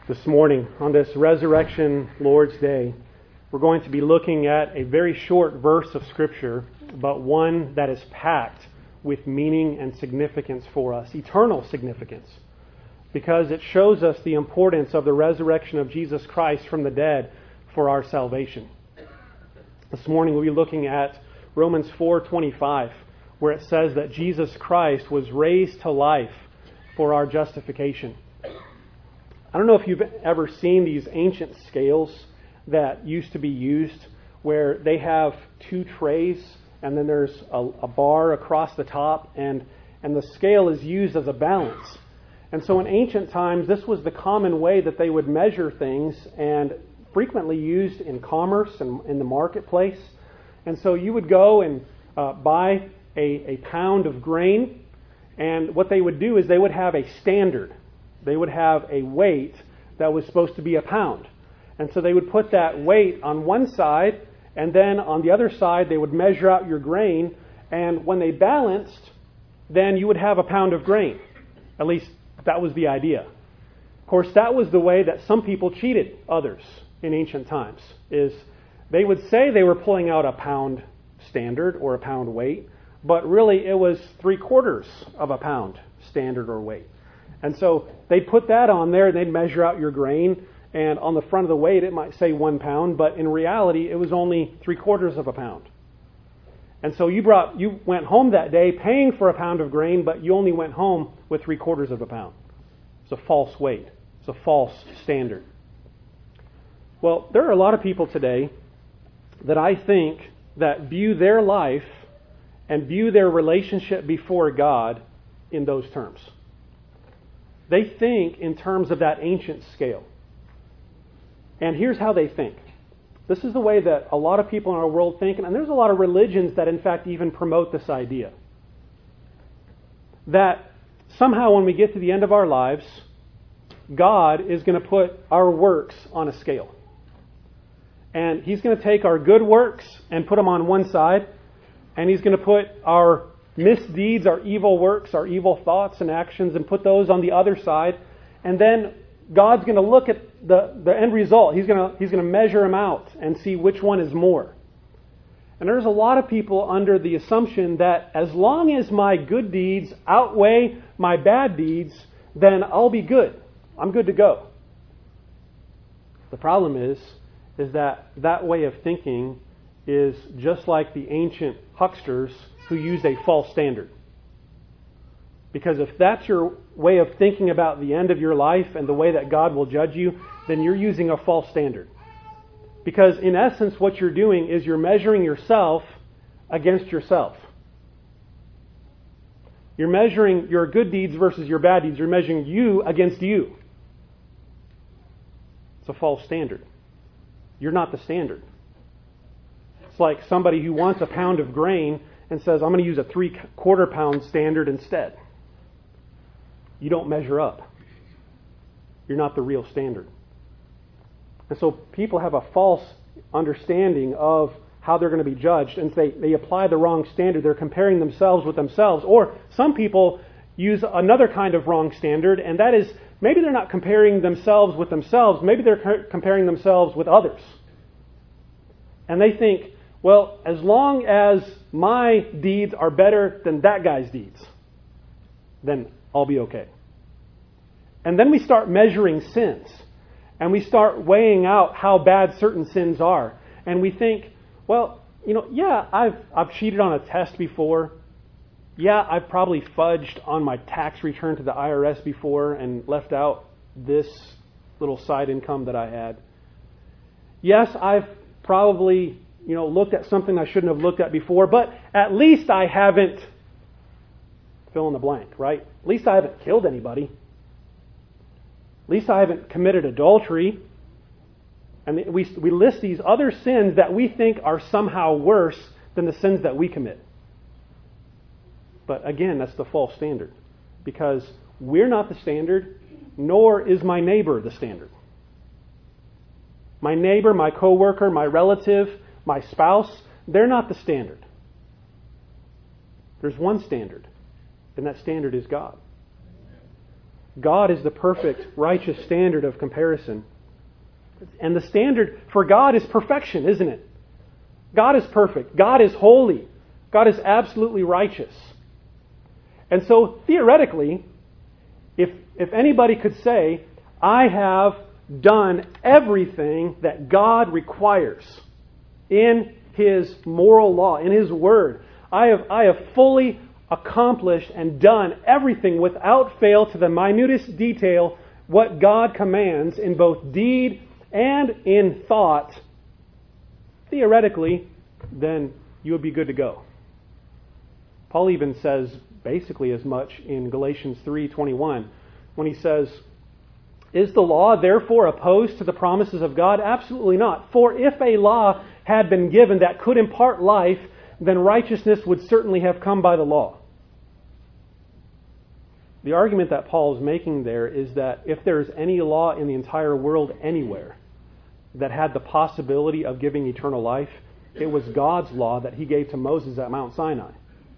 This morning, on this Resurrection Lord's Day, we're going to be looking at a very short verse of Scripture, but one that is packed with meaning and significance for us, eternal significance, because it shows us the importance of the resurrection of Jesus Christ from the dead for our salvation. This morning we'll be looking at Romans 4:25, where it says that Jesus Christ was raised to life for our justification. I don't know if you've ever seen these ancient scales that used to be used where they have two trays and then there's a bar across the top and the scale is used as a balance. And so in ancient times, this was the common way that they would measure things and frequently used in commerce and in the marketplace. And so you would go and buy a pound of grain, and what they would do is they would have a standard. They would have a weight that was supposed to be a pound. And so they would put that weight on one side, and then on the other side they would measure out your grain, and when they balanced, then you would have a pound of grain. At least that was the idea. Of course, that was the way that some people cheated others in ancient times, is they would say they were pulling out a pound standard or a pound weight, but really it was 3/4 of a pound standard or weight. And so they'd put that on there and they'd measure out your grain, and on the front of the weight it might say 1 pound, but in reality it was only 3/4 of a pound. And so you went home that day paying for a pound of grain, but you only went home with 3/4 of a pound. It's a false weight. It's a false standard. Well, there are a lot of people today that I think that view their life and view their relationship before God in those terms. They think in terms of that ancient scale. And here's how they think. This is the way that a lot of people in our world think, and there's a lot of religions that in fact even promote this idea. That somehow when we get to the end of our lives, God is going to put our works on a scale. And He's going to take our good works and put them on one side, and He's going to put our misdeeds, our evil works, our evil thoughts and actions, and put those on the other side. And then God's going to look at the end result. He's going to measure them out and see which one is more. And there's a lot of people under the assumption that as long as my good deeds outweigh my bad deeds, then I'll be good. I'm good to go. The problem is that way of thinking is just like the ancient hucksters who used a false standard. Because if that's your way of thinking about the end of your life and the way that God will judge you, then you're using a false standard. Because in essence, what you're doing is you're measuring yourself against yourself. You're measuring your good deeds versus your bad deeds. You're measuring you against you. It's a false standard. You're not the standard. It's like somebody who wants a pound of grain and says, I'm going to use a 3/4 pound standard instead. You don't measure up. You're not the real standard. And so people have a false understanding of how they're going to be judged, and they apply the wrong standard. They're comparing themselves with themselves. Or some people use another kind of wrong standard, and that is maybe they're not comparing themselves with themselves. Maybe they're comparing themselves with others. And they think, well, as long as my deeds are better than that guy's deeds, then I'll be okay. And then we start measuring sins. And we start weighing out how bad certain sins are. And we think, well, yeah, I've cheated on a test before. Yeah, I've probably fudged on my tax return to the IRS before and left out this little side income that I had. Yes, I've probably looked at something I shouldn't have looked at before, but at least I haven't fill in the blank, right? At least I haven't killed anybody. At least I haven't committed adultery. And we list these other sins that we think are somehow worse than the sins that we commit. But again, that's the false standard. Because we're not the standard, nor is my neighbor the standard. My neighbor, my coworker, my relative, my spouse, they're not the standard. There's one standard, and that standard is God. God is the perfect, righteous standard of comparison. And the standard for God is perfection, isn't it? God is perfect. God is holy. God is absolutely righteous. And so, theoretically, if anybody could say, I have done everything that God requires in His moral law, in His Word, I have fully accomplished and done everything without fail to the minutest detail what God commands in both deed and in thought, theoretically, then you would be good to go. Paul even says basically as much in Galatians 3:21 when he says, is the law therefore opposed to the promises of God? Absolutely not. For if a law had been given that could impart life, then righteousness would certainly have come by the law. The argument that Paul is making there is that if there's any law in the entire world anywhere that had the possibility of giving eternal life, it was God's law that He gave to Moses at Mount Sinai.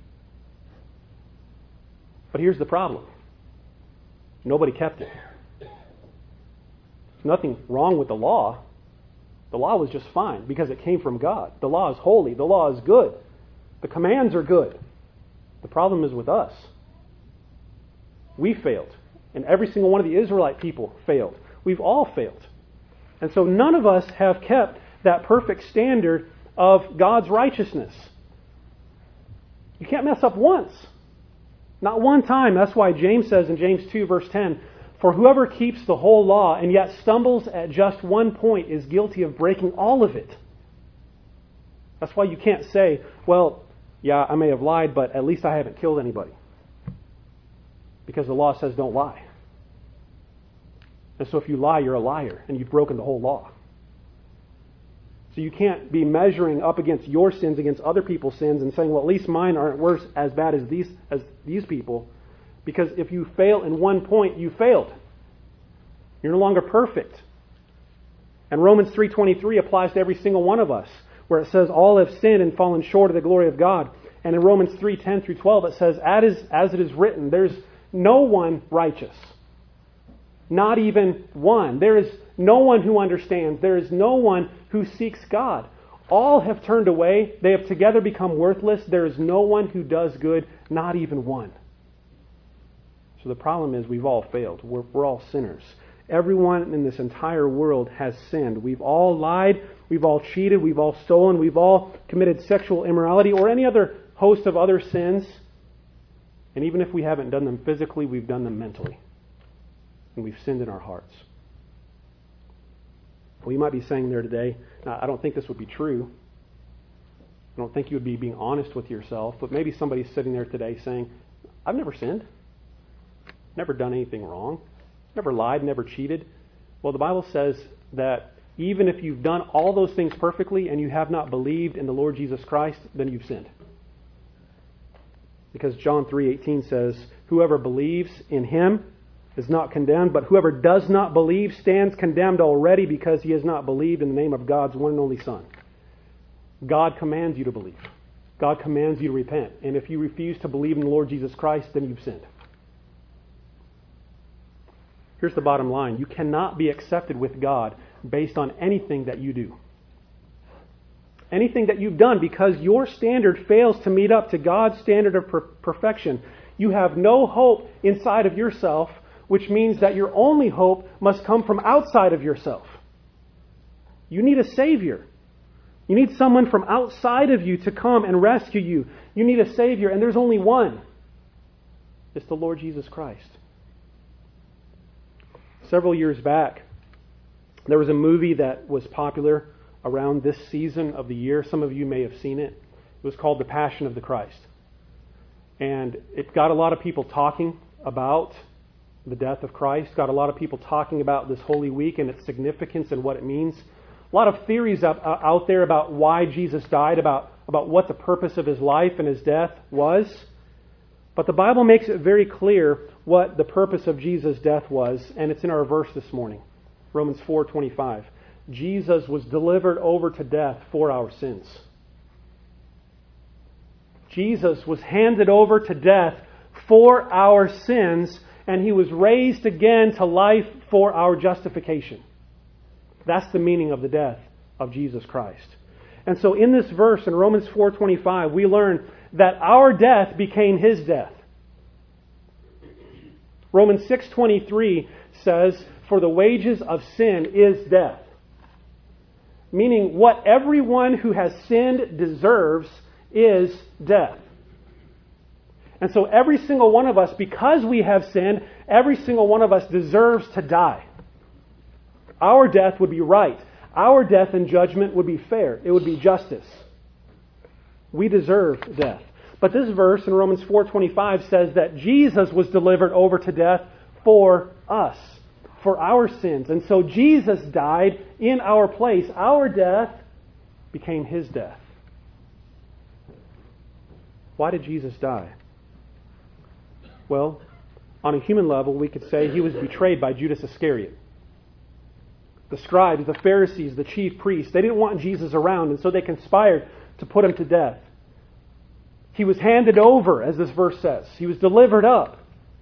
But here's the problem. Nobody kept it. There's nothing wrong with the law. The law was just fine because it came from God. The law is holy. The law is good. The commands are good. The problem is with us. We failed. And every single one of the Israelite people failed. We've all failed. And so none of us have kept that perfect standard of God's righteousness. You can't mess up once. Not one time. That's why James says in James 2 verse 10, for whoever keeps the whole law and yet stumbles at just one point is guilty of breaking all of it. That's why you can't say, well, yeah, I may have lied, but at least I haven't killed anybody. Because the law says don't lie. And so if you lie, you're a liar, and you've broken the whole law. So you can't be measuring up against your sins against other people's sins and saying, well, at least mine aren't worse as bad as these people. Because if you fail in one point, you failed. You're no longer perfect. And Romans 3:23 applies to every single one of us, where it says all have sinned and fallen short of the glory of God. And in Romans 3:10 through 12 it says, as it is written, there's no one righteous. Not even one. There is no one who understands. There is no one who seeks God. All have turned away. They have together become worthless. There is no one who does good, not even one. So the problem is we've all failed. We're all sinners. Everyone in this entire world has sinned. We've all lied. We've all cheated. We've all stolen. We've all committed sexual immorality or any other host of other sins. And even if we haven't done them physically, we've done them mentally. And we've sinned in our hearts. Well, you might be saying there today, now, I don't think this would be true. I don't think you would be being honest with yourself. But maybe somebody's sitting there today saying, I've never sinned. Never done anything wrong. Never lied, never cheated. Well, the Bible says that even if you've done all those things perfectly and you have not believed in the Lord Jesus Christ, then you've sinned. Because John 3:18 says, whoever believes in Him is not condemned, but whoever does not believe stands condemned already because he has not believed in the name of God's one and only Son. God commands you to believe. God commands you to repent. And if you refuse to believe in the Lord Jesus Christ, then you've sinned. Here's the bottom line. You cannot be accepted with God based on anything that you do. Anything that you've done, because your standard fails to meet up to God's standard of perfection. You have no hope inside of yourself, which means that your only hope must come from outside of yourself. You need a Savior. You need someone from outside of you to come and rescue you. You need a Savior, and there's only one. It's the Lord Jesus Christ. Several years back, there was a movie that was popular around this season of the year. Some of you may have seen it. It was called The Passion of the Christ. And it got a lot of people talking about the death of Christ, got a lot of people talking about this Holy Week and its significance and what it means. A lot of theories out there about why Jesus died, about what the purpose of His life and His death was. But the Bible makes it very clear what the purpose of Jesus' death was, and it's in our verse this morning, Romans 4:25. Jesus was delivered over to death for our sins. Jesus was handed over to death for our sins and He was raised again to life for our justification. That's the meaning of the death of Jesus Christ. And so in this verse in Romans 4:25, we learn that our death became His death. Romans 6:23 says, "For the wages of sin is death." Meaning what everyone who has sinned deserves is death. And so every single one of us, because we have sinned, every single one of us deserves to die. Our death would be right. Our death and judgment would be fair. It would be justice. We deserve death. But this verse in Romans 4:25 says that Jesus was delivered over to death for us, for our sins. And so Jesus died in our place. Our death became His death. Why did Jesus die? Well, on a human level, we could say He was betrayed by Judas Iscariot. The scribes, the Pharisees, the chief priests, they didn't want Jesus around, and so they conspired to put Him to death. He was handed over, as this verse says. He was delivered up.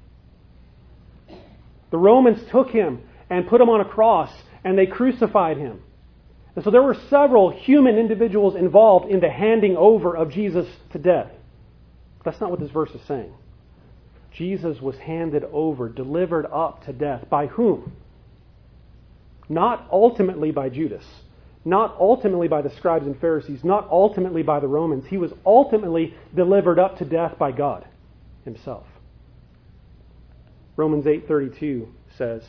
The Romans took Him and put Him on a cross, and they crucified Him. And so there were several human individuals involved in the handing over of Jesus to death. That's not what this verse is saying. Jesus was handed over, delivered up to death. By whom? Not ultimately by Judas. Not ultimately by the scribes and Pharisees. Not ultimately by the Romans. He was ultimately delivered up to death by God Himself. Romans 8:32 says,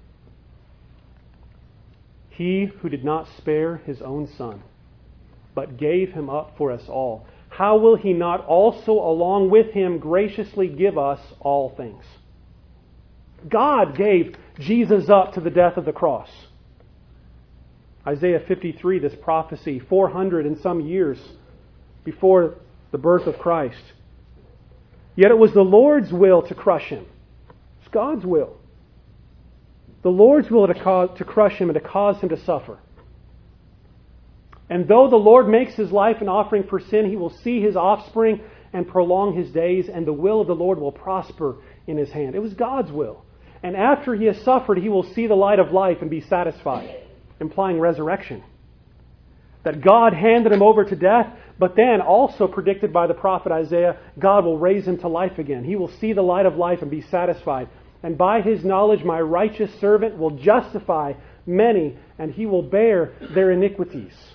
"He who did not spare His own Son, but gave Him up for us all, how will He not also along with Him graciously give us all things?" God gave Jesus up to the death of the cross. Isaiah 53, this prophecy, 400 and some years before the birth of Christ. "Yet it was the Lord's will to crush Him." It's God's will. The Lord's will to crush Him and to cause Him to suffer. "And though the Lord makes His life an offering for sin, He will see His offspring and prolong His days, and the will of the Lord will prosper in His hand." It was God's will. And after He has suffered, He will see the light of life and be satisfied, implying resurrection. That God handed Him over to death, but then also predicted by the prophet Isaiah, God will raise Him to life again. He will see the light of life and be satisfied. "And by His knowledge my righteous servant will justify many, and He will bear their iniquities."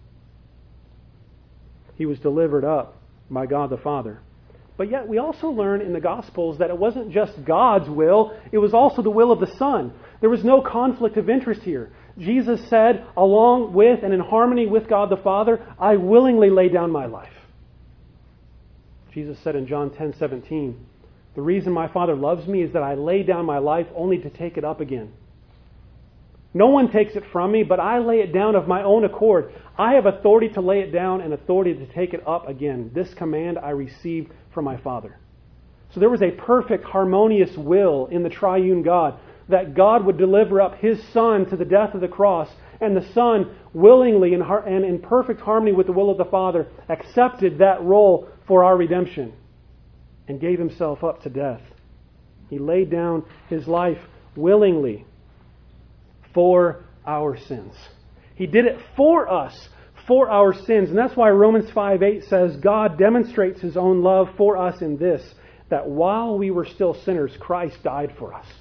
He was delivered up by God the Father. But yet we also learn in the Gospels that it wasn't just God's will, it was also the will of the Son. There was no conflict of interest here. Jesus said, along with and in harmony with God the Father, "I willingly lay down my life." Jesus said in John 10:17, "The reason my Father loves me is that I lay down my life only to take it up again. No one takes it from me, but I lay it down of my own accord. I have authority to lay it down and authority to take it up again. This command I received from my Father." So there was a perfect, harmonious will in the triune God, that God would deliver up His Son to the death of the cross, and the Son willingly and in perfect harmony with the will of the Father accepted that role for our redemption and gave Himself up to death. He laid down His life willingly for our sins. He did it for us, for our sins. And that's why Romans 5:8 says, God demonstrates His own love for us in this, that while we were still sinners, Christ died for us.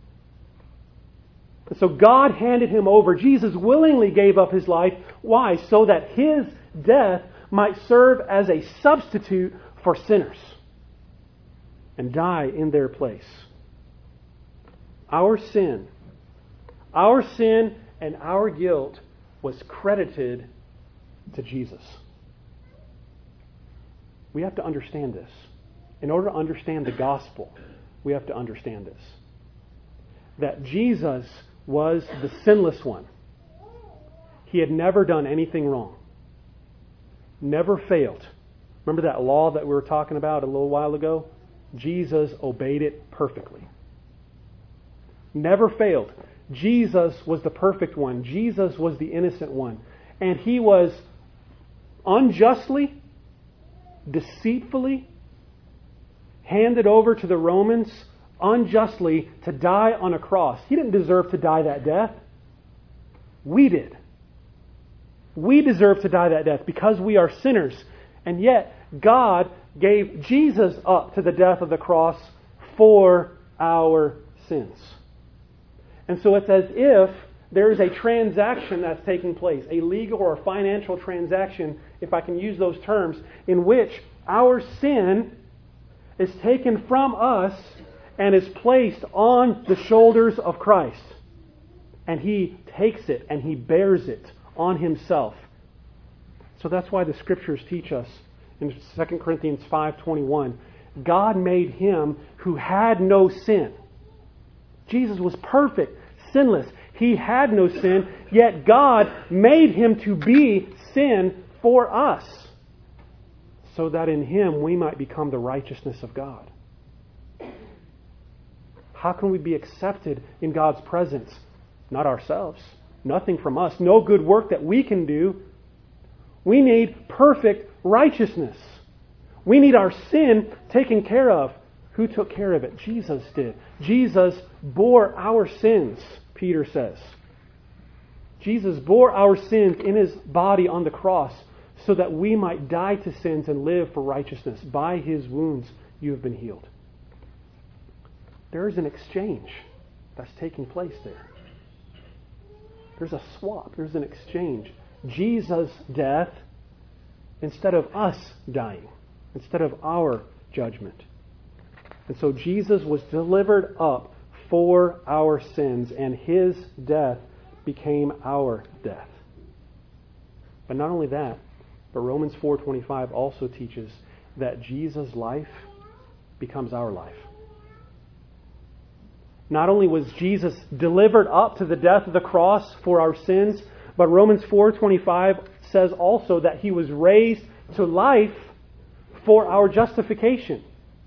And so God handed Him over. Jesus willingly gave up His life. Why? So that His death might serve as a substitute for sinners and die in their place. Our sin and our guilt was credited to Jesus. We have to understand this. In order to understand the gospel, we have to understand this. That Jesus was the sinless one. He had never done anything wrong. Never failed. Remember that law that we were talking about a little while ago? Jesus obeyed it perfectly. Never failed. Jesus was the perfect one. Jesus was the innocent one. And He was unjustly, deceitfully handed over to the Romans unjustly to die on a cross. He didn't deserve to die that death. We did. We deserve to die that death because we are sinners. And yet, God gave Jesus up to the death of the cross for our sins. And so it's as if there is a transaction that's taking place, a legal or financial transaction, if I can use those terms, in which our sin is taken from us and is placed on the shoulders of Christ. And He takes it and He bears it on Himself. So that's why the Scriptures teach us in 2 Corinthians 5:21, God made Him who had no sin. Jesus was perfect, sinless. He had no sin, yet God made Him to be sin for us, so that in Him we might become the righteousness of God. How can we be accepted in God's presence? Not ourselves. Nothing from us. No good work that we can do. We need perfect righteousness. We need our sin taken care of. Who took care of it? Jesus did. Jesus bore our sins, Peter says. Jesus bore our sins in His body on the cross so that we might die to sins and live for righteousness. By His wounds you have been healed. There is an exchange that's taking place there. There's a swap. There's an exchange. Jesus' death instead of us dying, instead of our judgment. And so Jesus was delivered up for our sins, and His death became our death. But not only that, but Romans 4:25 also teaches that Jesus' life becomes our life. Not only was Jesus delivered up to the death of the cross for our sins, but Romans 4:25 says also that He was raised to life for our justification.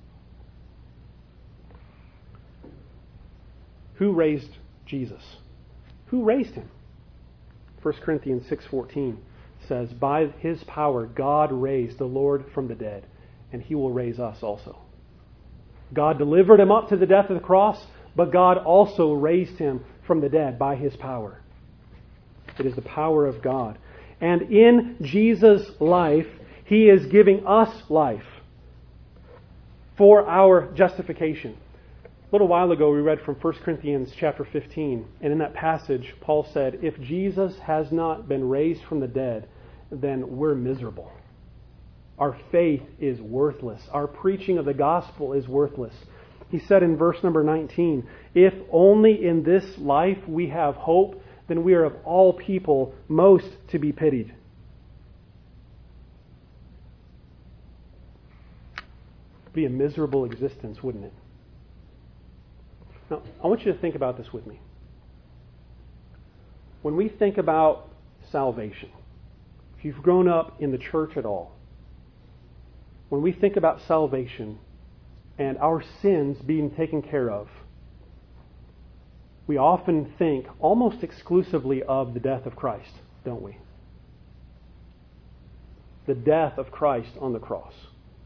Who raised Jesus? Who raised Him? 1 Corinthians 6:14 says, by His power God raised the Lord from the dead, and He will raise us also. God delivered Him up to the death of the cross, but God also raised Him from the dead by His power. It is the power of God. And in Jesus' life, He is giving us life for our justification. A little while ago we read from 1 Corinthians chapter 15, and in that passage Paul said, if Jesus has not been raised from the dead, then we're miserable. Our faith is worthless. Our preaching of the gospel is worthless. He said in verse number 19, if only in this life we have hope, then we are of all people most to be pitied. It'd be a miserable existence, wouldn't it? Now, I want you to think about this with me. When we think about salvation, if you've grown up in the church at all, when we think about salvation and our sins being taken care of, we often think almost exclusively of the death of Christ, don't we? The death of Christ on the cross.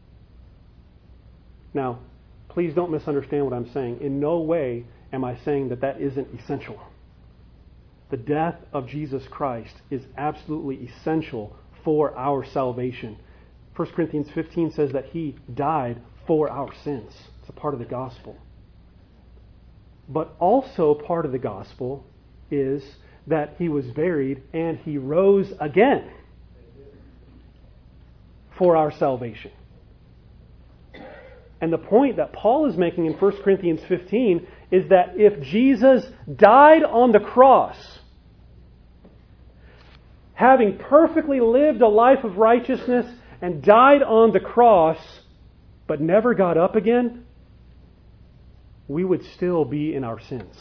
Now, please don't misunderstand what I'm saying. In no way am I saying that that isn't essential. The death of Jesus Christ is absolutely essential for our salvation. 1 Corinthians 15 says that He died for our sins. It's a part of the gospel. But also part of the gospel is that He was buried and He rose again for our salvation. And the point that Paul is making in 1 Corinthians 15 is that if Jesus died on the cross, having perfectly lived a life of righteousness and died on the cross, but never got up again, we would still be in our sins.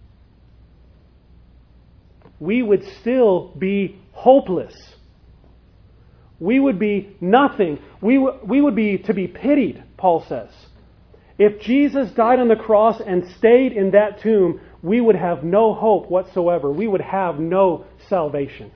We would still be hopeless. We would be nothing. We would be to be pitied, Paul says. If Jesus died on the cross and stayed in that tomb, we would have no hope whatsoever. We would have no salvation.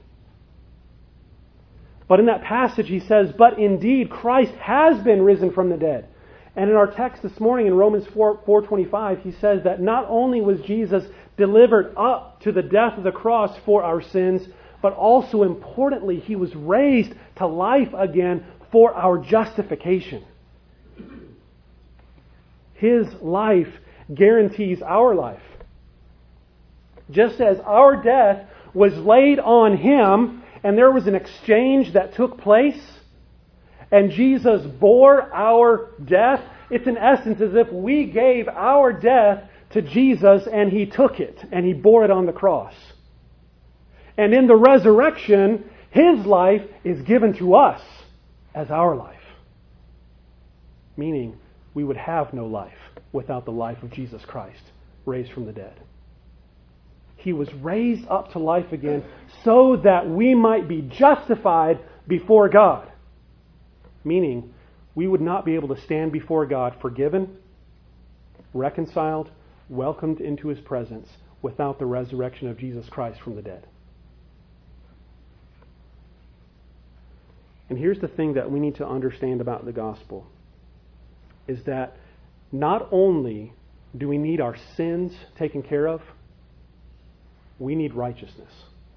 But in that passage he says, but indeed Christ has been risen from the dead, And in our text this morning in Romans 4:25, he says that not only was Jesus delivered up to the death of the cross for our sins, but also importantly, he was raised to life again for our justification. His life guarantees our life. Just as our death was laid on him, and there was an exchange that took place, and Jesus bore our death, it's in essence as if we gave our death to Jesus and he took it and he bore it on the cross. And in the resurrection, his life is given to us as our life. Meaning, we would have no life without the life of Jesus Christ, raised from the dead. He was raised up to life again so that we might be justified before God. Meaning, we would not be able to stand before God forgiven, reconciled, welcomed into his presence without the resurrection of Jesus Christ from the dead. And here's the thing that we need to understand about the gospel, is that not only do we need our sins taken care of, we need righteousness.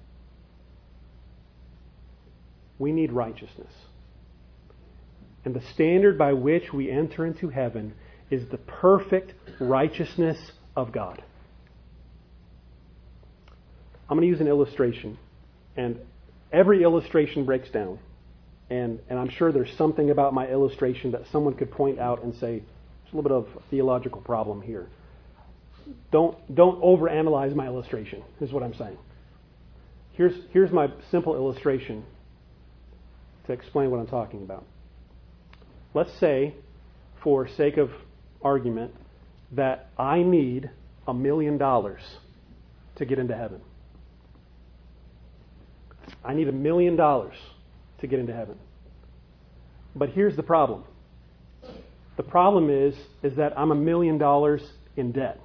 We need righteousness. And the standard by which we enter into heaven is the perfect righteousness of God. I'm going to use an illustration. And every illustration breaks down. And I'm sure there's something about my illustration that someone could point out and say, there's a little bit of a theological problem here. Don't overanalyze my illustration, is what I'm saying. Here's my simple illustration to explain what I'm talking about. Let's say, for sake of argument, that I need $1 million to get into heaven. I need $1 million to get into heaven. But here's the problem. The problem is that I'm $1 million in debt.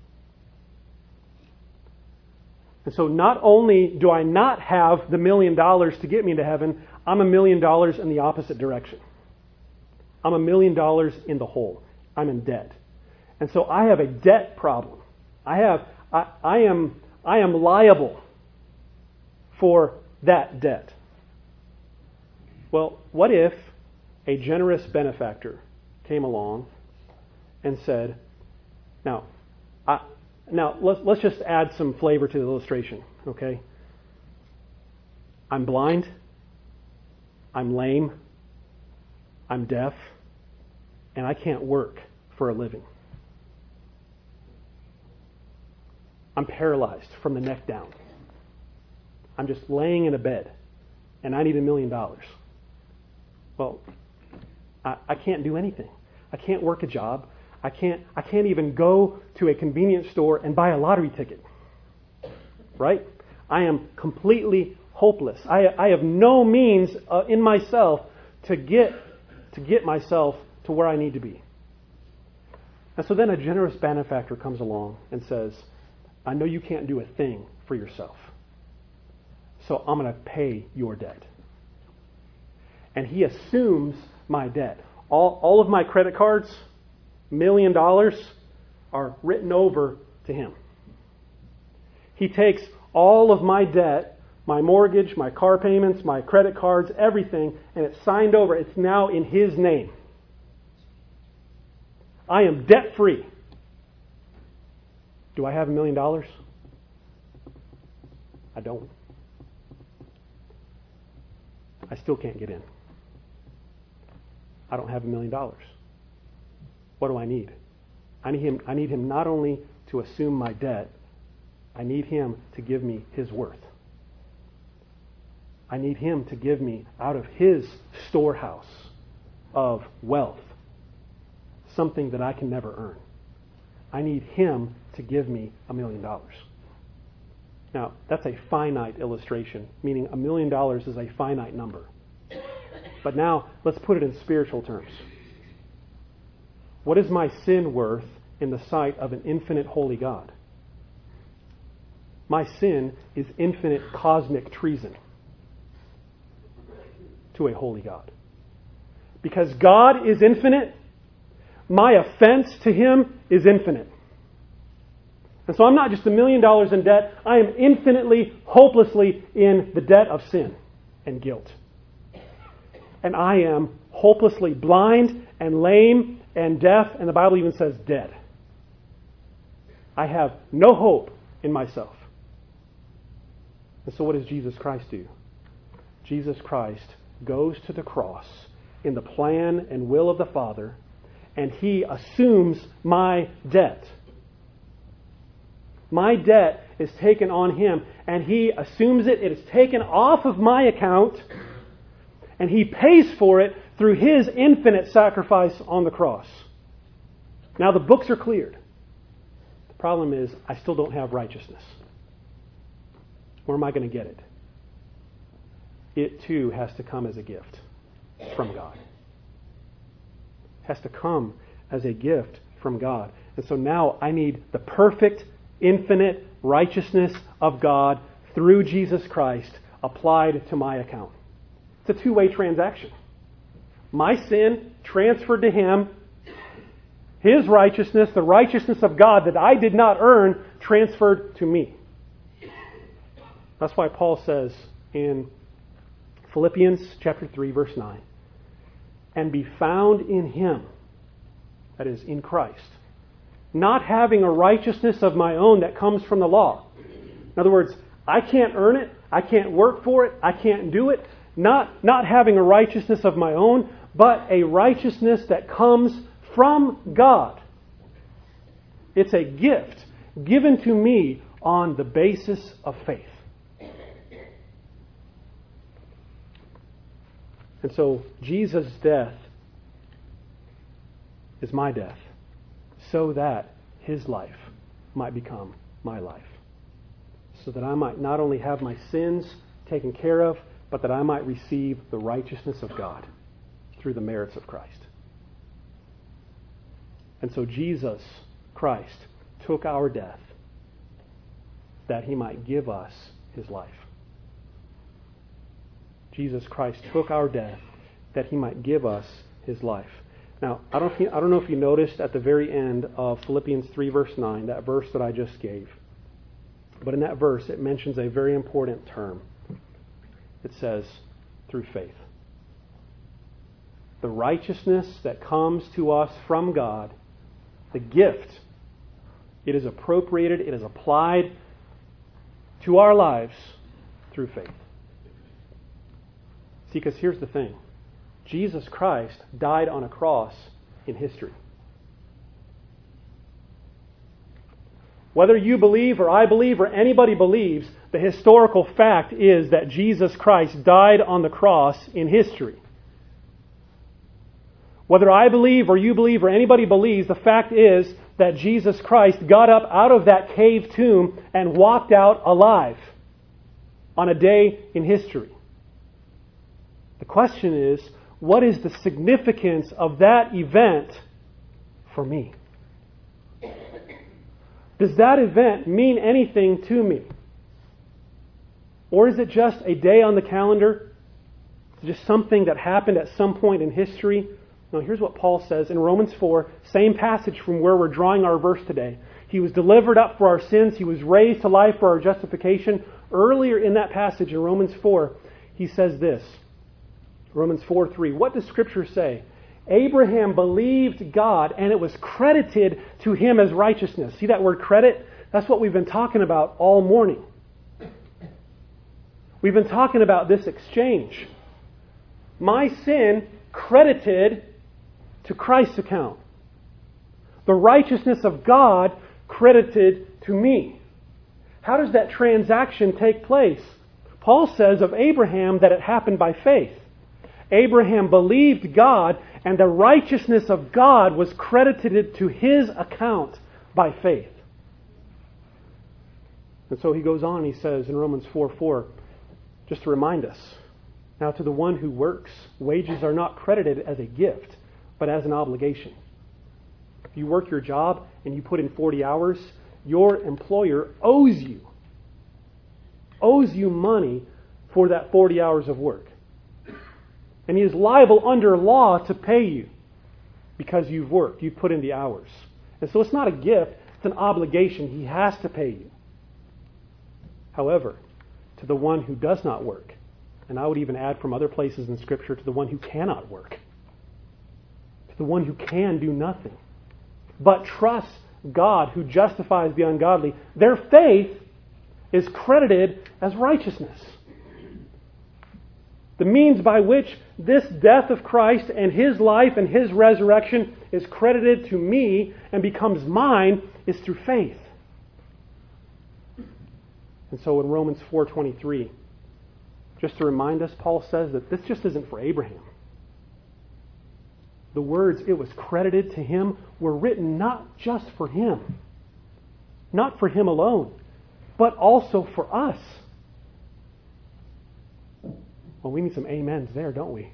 And so not only do I not have the $1 million to get me into heaven, I'm $1 million in the opposite direction. I'm $1 million in the hole. I'm in debt. And so I have a debt problem. I am liable for that debt. Well, what if a generous benefactor came along and said, now let's just add some flavor to the illustration, okay? I'm blind, I'm lame, I'm deaf, and I can't work for a living. I'm paralyzed from the neck down. I'm just laying in a bed, and I need $1 million. Well, I can't do anything. I can't work a job. I can't even go to a convenience store and buy a lottery ticket. Right? I am completely hopeless. I have no means in myself to get myself to where I need to be. And so then a generous benefactor comes along and says, I know you can't do a thing for yourself, so I'm going to pay your debt. And he assumes my debt. All of my credit cards, $1 million, are written over to him. He takes all of my debt, my mortgage, my car payments, my credit cards, everything, and it's signed over. It's now in his name. I am debt-free. Do I have $1 million? I don't. I still can't get in. I don't have $1 million. What do I need? I need him not only to assume my debt, I need him to give me his worth. I need him to give me out of his storehouse of wealth something that I can never earn. I need him to give me $1 million. Now, that's a finite illustration, meaning $1 million is a finite number. But now, let's put it in spiritual terms. What is my sin worth in the sight of an infinite holy God? My sin is infinite cosmic treason to a holy God. Because God is infinite, my offense to Him is infinite. And so I'm not just $1 million in debt. I am infinitely, hopelessly in the debt of sin and guilt. And I am hopelessly blind and lame and deaf, and the Bible even says dead. I have no hope in myself. And so what does Jesus Christ do? Jesus Christ goes to the cross in the plan and will of the Father, and He assumes my debt. My debt is taken on Him, and He assumes it. It is taken off of my account, and He pays for it through His infinite sacrifice on the cross. Now the books are cleared. The problem is I still don't have righteousness. Where am I going to get it? It too has to come as a gift from God. It has to come as a gift from God. And so now I need the perfect, infinite righteousness of God through Jesus Christ applied to my account. It's a two-way transaction. My sin transferred to Him. His righteousness, the righteousness of God that I did not earn, transferred to me. That's why Paul says in Philippians chapter 3, verse 9, and be found in Him, that is, in Christ, not having a righteousness of my own that comes from the law. In other words, I can't earn it, I can't work for it, I can't do it. Not having a righteousness of my own, but a righteousness that comes from God. It's a gift given to me on the basis of faith. And so Jesus' death is my death, so that His life might become my life. So that I might not only have my sins taken care of, but that I might receive the righteousness of God through the merits of Christ. And so Jesus Christ took our death that He might give us His life. Jesus Christ took our death that He might give us His life. Now, I don't know if you noticed at the very end of Philippians 3, verse 9, that verse that I just gave. But in that verse, it mentions a very important term. It says, through faith. The righteousness that comes to us from God, the gift, it is appropriated, it is applied to our lives through faith. See, because here's the thing. Jesus Christ died on a cross in history. Whether you believe or I believe or anybody believes, the historical fact is that Jesus Christ died on the cross in history. Whether I believe or you believe or anybody believes, the fact is that Jesus Christ got up out of that cave tomb and walked out alive on a day in history. The question is, what is the significance of that event for me? Does that event mean anything to me? Or is it just a day on the calendar? Just something that happened at some point in history? No, here's what Paul says in Romans 4, same passage from where we're drawing our verse today. He was delivered up for our sins. He was raised to life for our justification. Earlier in that passage in Romans 4, he says this. Romans 4:3. What does Scripture say? Abraham believed God, and it was credited to him as righteousness. See that word credit? That's what we've been talking about all morning. We've been talking about this exchange. My sin credited to Christ's account. The righteousness of God credited to me. How does that transaction take place? Paul says of Abraham that it happened by faith. Abraham believed God, and the righteousness of God was credited to his account by faith. And so he goes on, he says in Romans 4:4, just to remind us, now to the one who works, wages are not credited as a gift, but as an obligation. If you work your job and you put in 40 hours, your employer owes you money for that 40 hours of work. And he is liable under law to pay you. because you've worked, you've put in the hours. And so it's not a gift, it's an obligation. He has to pay you. However, to the one who does not work, and I would even add from other places in Scripture, to the one who cannot work, to the one who can do nothing, but trusts God who justifies the ungodly, their faith is credited as righteousness. The means by which this death of Christ and His life and His resurrection is credited to me and becomes mine is through faith. And so in Romans 4:23, just to remind us, Paul says that this just isn't for Abraham. The words, "it was credited to him," were written not just for him, not for him alone, but also for us. Well, we need some amens there, don't we?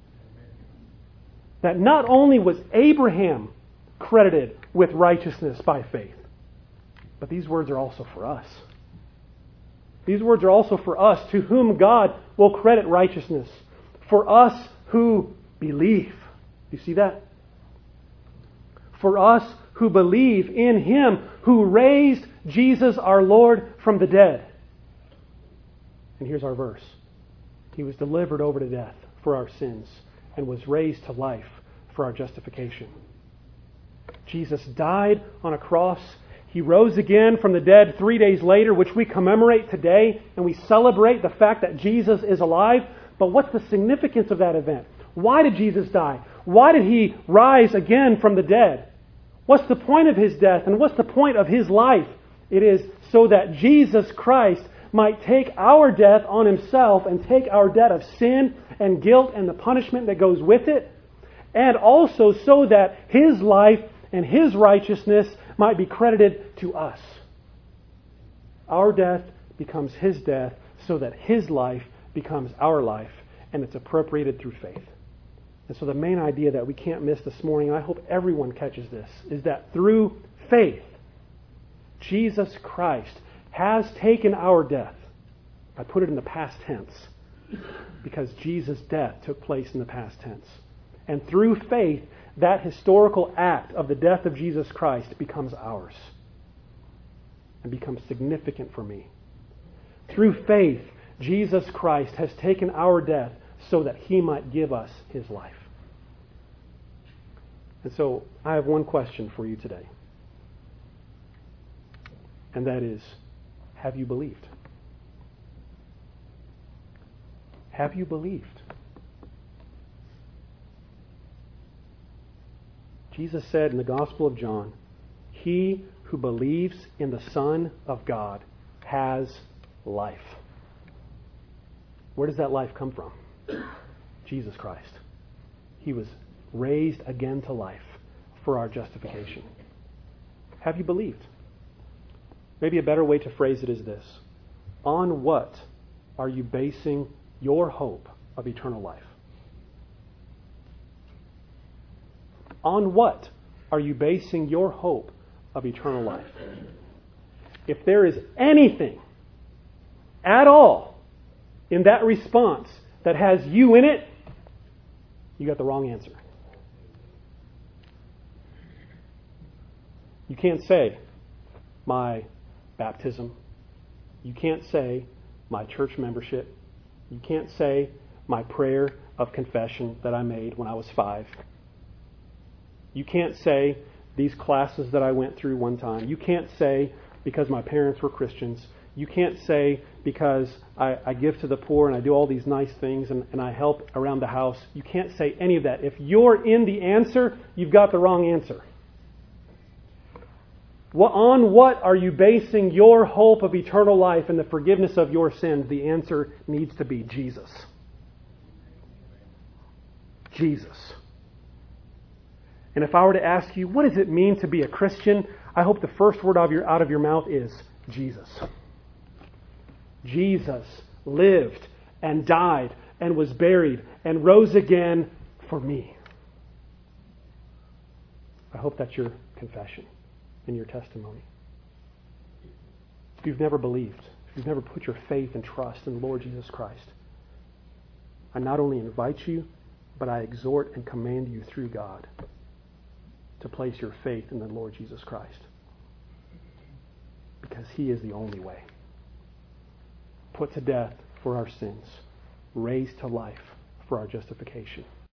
That not only was Abraham credited with righteousness by faith, but these words are also for us. These words are also for us, to whom God will credit righteousness, for us who believe. You see that? For us who believe in Him who raised Jesus our Lord from the dead. And here's our verse. He was delivered over to death for our sins and was raised to life for our justification. Jesus died on a cross. He rose again from the dead 3 days later, which we commemorate today, and we celebrate the fact that Jesus is alive. But what's the significance of that event? Why did Jesus die? Why did He rise again from the dead? What's the point of His death and what's the point of His life? It is so that Jesus Christ might take our death on Himself and take our debt of sin and guilt and the punishment that goes with it, and also so that His life and His righteousness might be credited to us. Our death becomes His death so that His life becomes our life, and it's appropriated through faith. And so the main idea that we can't miss this morning, and I hope everyone catches this, is that through faith, Jesus Christ has taken our death. I put it in the past tense because Jesus' death took place in the past tense. And through faith, that historical act of the death of Jesus Christ becomes ours and becomes significant for me. Through faith, Jesus Christ has taken our death so that He might give us His life. And so I have one question for you today. And that is, have you believed? Have you believed? Jesus said in the Gospel of John, "He who believes in the Son of God has life." Where does that life come from? Jesus Christ. He was raised again to life for our justification. Have you believed? Maybe a better way to phrase it is this: on what are you basing your hope of eternal life? On what are you basing your hope of eternal life? If there is anything at all in that response that has you in it, you got the wrong answer. You can't say, my baptism. You can't say, my church membership. You can't say, my prayer of confession that I made when I was 5. You can't say, these classes that I went through one time. You can't say, because my parents were Christians. You can't say, because I give to the poor and I do all these nice things and I help around the house. You can't say any of that. If you're in the answer, you've got the wrong answer. On what are you basing your hope of eternal life and the forgiveness of your sins? The answer needs to be Jesus. Jesus. And if I were to ask you, what does it mean to be a Christian? I hope the first word out of your mouth is Jesus. Jesus lived and died and was buried and rose again for me. I hope that's your confession and your testimony. If you've never believed, if you've never put your faith and trust in the Lord Jesus Christ, I not only invite you, but I exhort and command you through God to place your faith in the Lord Jesus Christ. Because He is the only way. Put to death for our sins, raised to life for our justification.